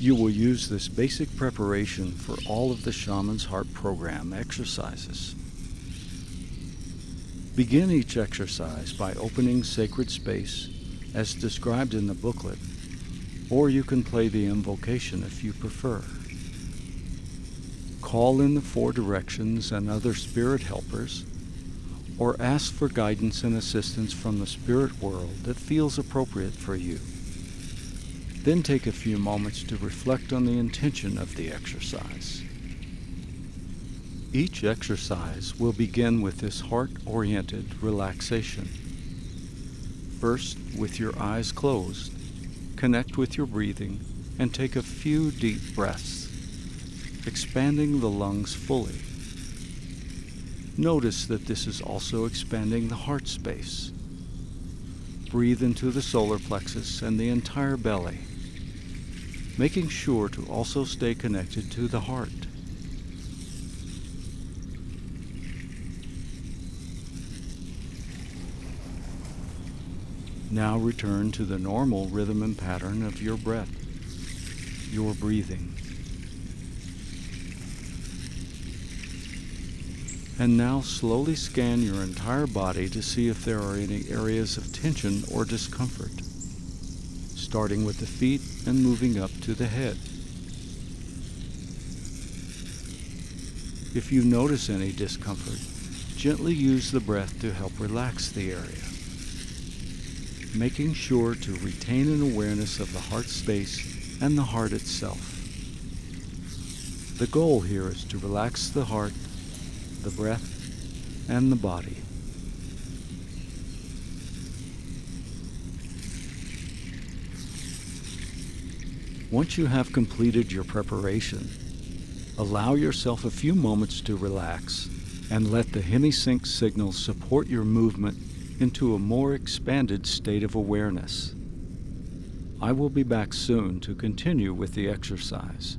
You will use this basic preparation for all of the Shaman's Heart program exercises. Begin each exercise by opening sacred space as described in the booklet, or you can play the invocation if you prefer. Call in the four directions and other spirit helpers, or ask for guidance and assistance from the spirit world that feels appropriate for you. Then take a few moments to reflect on the intention of the exercise. Each exercise will begin with this heart-oriented relaxation. First, with your eyes closed, connect with your breathing and take a few deep breaths, expanding the lungs fully. Notice that this is also expanding the heart space. Breathe into the solar plexus and the entire belly, making sure to also stay connected to the heart. Now return to the normal rhythm and pattern of your breath, your breathing. And now slowly scan your entire body to see if there are any areas of tension or discomfort, starting with the feet and moving up to the head. If you notice any discomfort, gently use the breath to help relax the area, making sure to retain an awareness of the heart space and the heart itself. The goal here is to relax the heart, the breath, and the body. Once you have completed your preparation, allow yourself a few moments to relax and let the HemiSync signal support your movement into a more expanded state of awareness. I will be back soon to continue with the exercise.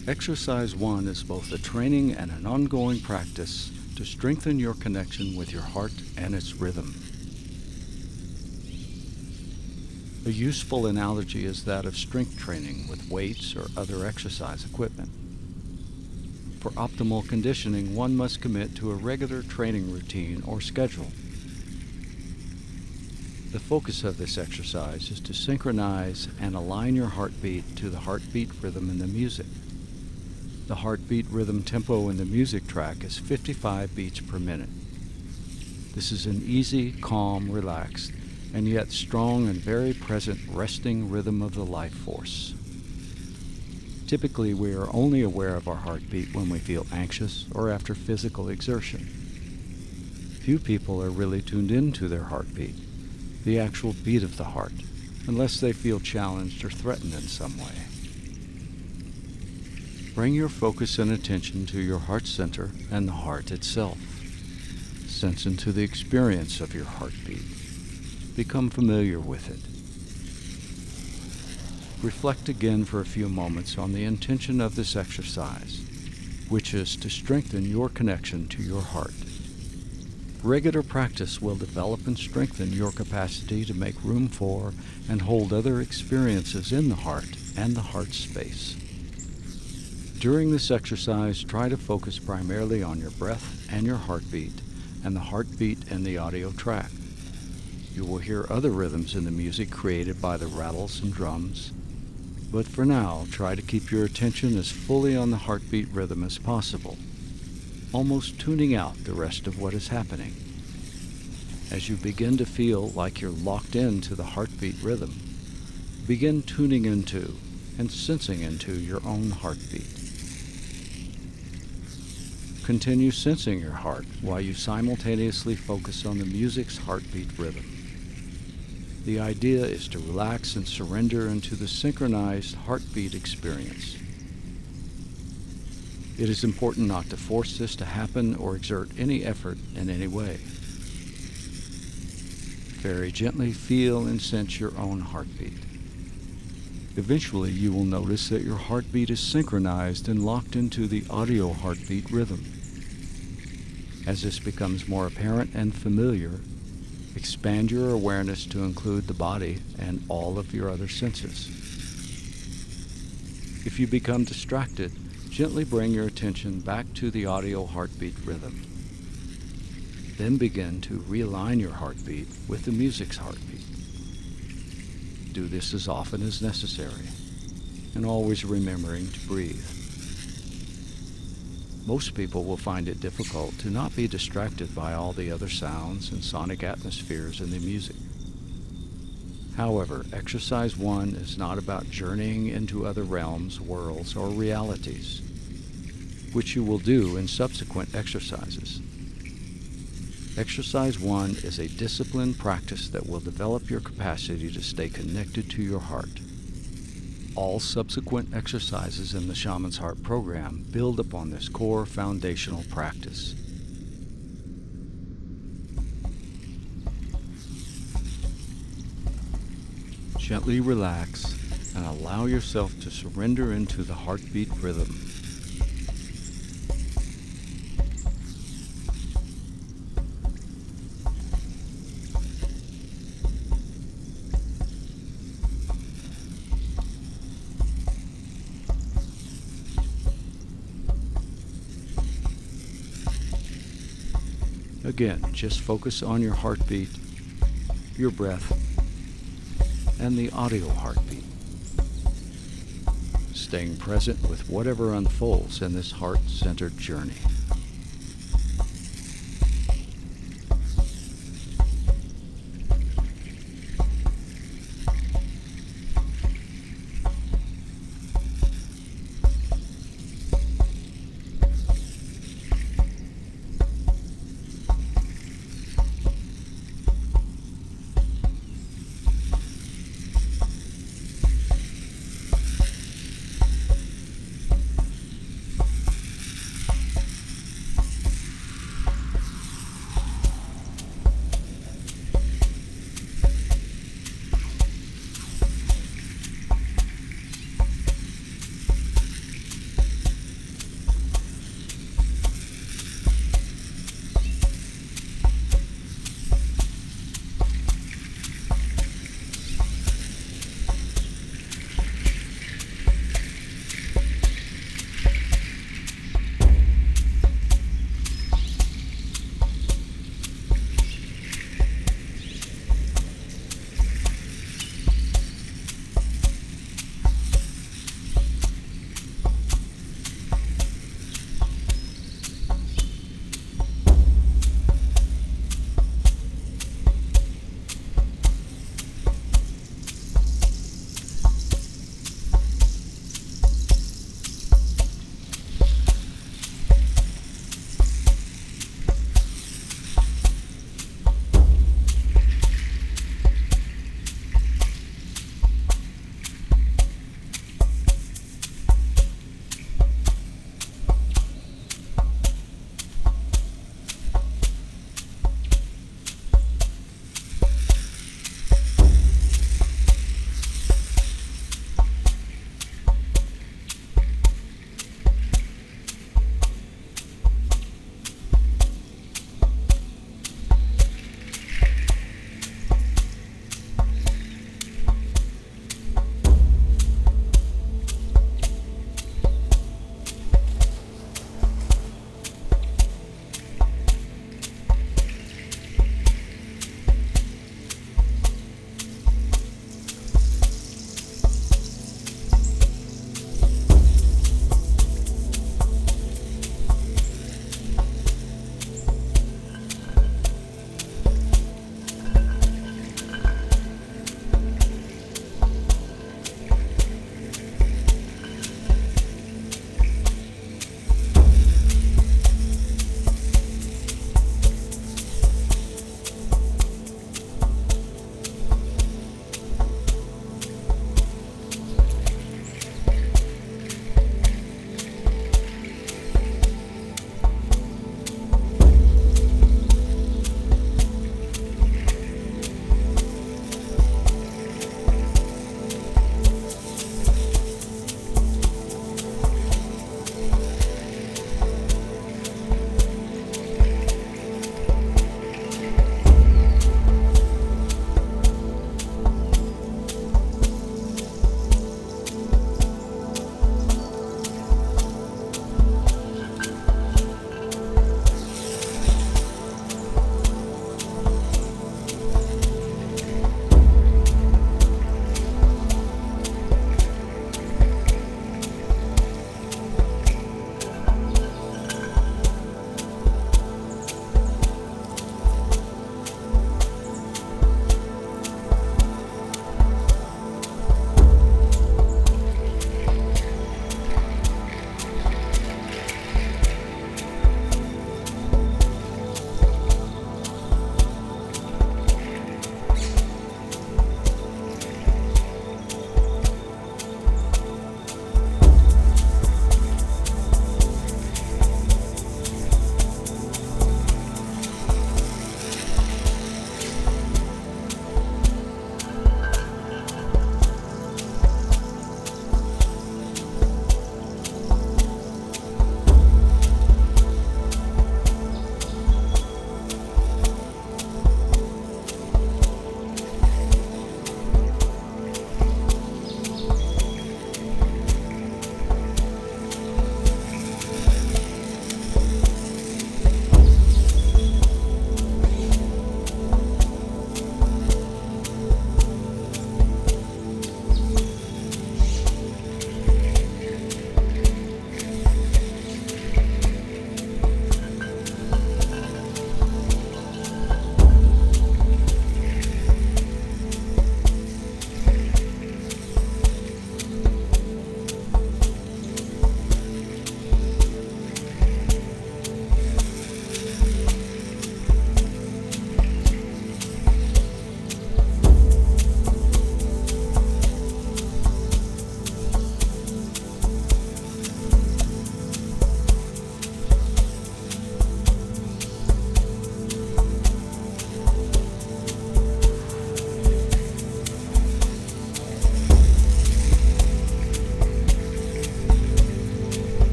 Exercise 1 is both a training and an ongoing practice to strengthen your connection with your heart and its rhythm. A useful analogy is that of strength training with weights or other exercise equipment. For optimal conditioning, one must commit to a regular training routine or schedule. The focus of this exercise is to synchronize and align your heartbeat to the heartbeat rhythm in the music. The heartbeat rhythm tempo in the music track is 55 beats per minute. This is an easy, calm, relaxed, and yet strong and very present resting rhythm of the life force. Typically, we are only aware of our heartbeat when we feel anxious or after physical exertion. Few people are really tuned into their heartbeat, the actual beat of the heart, unless they feel challenged or threatened in some way. Bring your focus and attention to your heart center and the heart itself. Sense into the experience of your heartbeat. Become familiar with it. Reflect again for a few moments on the intention of this exercise, which is to strengthen your connection to your heart. Regular practice will develop and strengthen your capacity to make room for and hold other experiences in the heart and the heart space. During this exercise, try to focus primarily on your breath and your heartbeat, and the heartbeat and the audio track. You will hear other rhythms in the music created by the rattles and drums, but for now, try to keep your attention as fully on the heartbeat rhythm as possible, almost tuning out the rest of what is happening. As you begin to feel like you're locked into the heartbeat rhythm, begin tuning into and sensing into your own heartbeat. Continue sensing your heart while you simultaneously focus on the music's heartbeat rhythm. The idea is to relax and surrender into the synchronized heartbeat experience. It is important not to force this to happen or exert any effort in any way. Very gently feel and sense your own heartbeat. Eventually, you will notice that your heartbeat is synchronized and locked into the audio heartbeat rhythm. As this becomes more apparent and familiar, expand your awareness to include the body and all of your other senses. If you become distracted, gently bring your attention back to the audio heartbeat rhythm. Then begin to realign your heartbeat with the music's heartbeat. Do this as often as necessary, and always remembering to breathe. Most people will find it difficult to not be distracted by all the other sounds and sonic atmospheres in the music. However, exercise 1 is not about journeying into other realms, worlds, or realities, which you will do in subsequent exercises. Exercise 1 is a disciplined practice that will develop your capacity to stay connected to your heart. All subsequent exercises in the Shaman's Heart program build upon this core foundational practice. Gently relax and allow yourself to surrender into the heartbeat rhythm. Again, just focus on your heartbeat, your breath, and the audio heartbeat. Staying present with whatever unfolds in this heart-centered journey.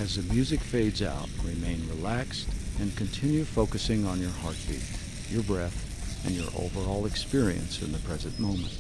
As the music fades out, remain relaxed and continue focusing on your heartbeat, your breath, and your overall experience in the present moment.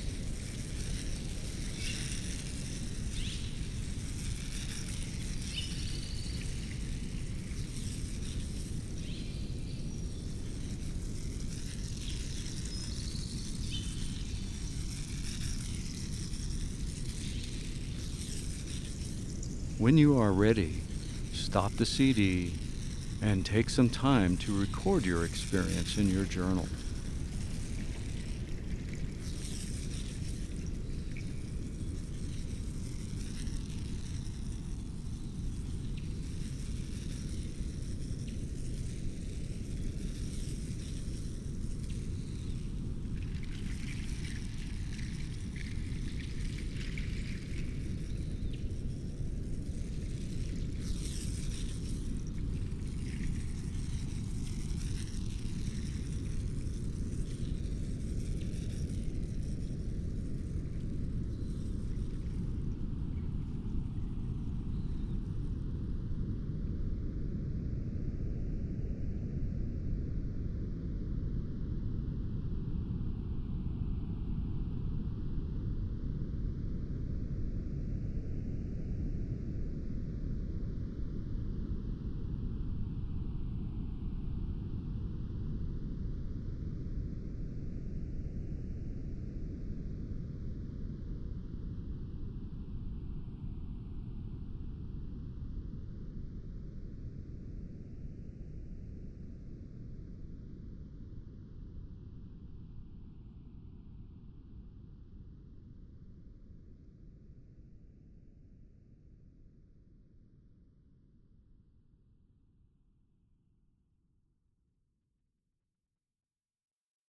When you are ready, stop the CD and take some time to record your experience in your journal.